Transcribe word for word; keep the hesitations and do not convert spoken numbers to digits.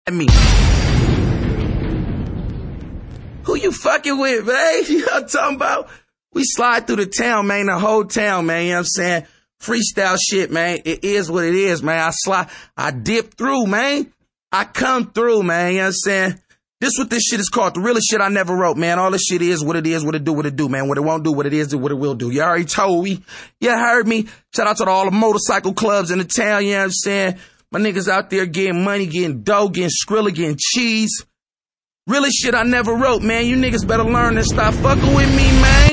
I mean, who you fucking with, man? You know what I'm talking about? We slide through the town, man, the whole town, man, you know what I'm saying? Freestyle shit, man. It is what it is, man. I slide, I dip through, man. I come through, man, you know what I'm saying? This what this shit is called. The realest shit I never wrote, man. All this shit is what it is, what it do, what it do, man. What it won't do, what it is, do what it will do. You already told me. You heard me. Shout out to all the motorcycle clubs in the town, you know what I'm saying? My niggas out there getting money, getting dough, getting Skrilla, getting cheese. Really shit I never wrote, man. You niggas better learn and stop fucking with me, man.